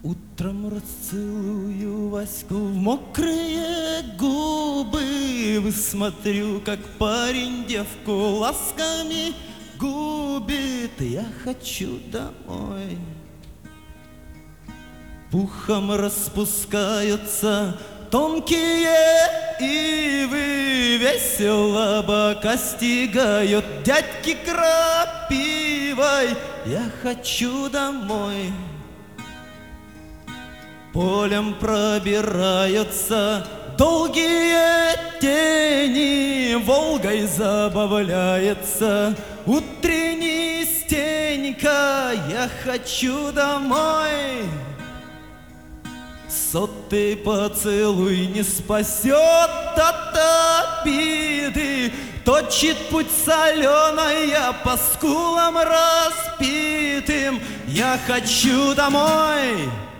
Утром расцелую Ваську в мокрые губы, высмотрю, как парень девку ласками губит. Я хочу домой. Пухом распускаются тонкие ивы, весело бока стигают дядьки крапивой. Я хочу домой. Полем пробираются долгие тени, Волгой забавляется утренний Стенька. Я хочу домой. Сотый поцелуй не спасет от обиды, точит путь соленая по скулам распитым. Я хочу домой.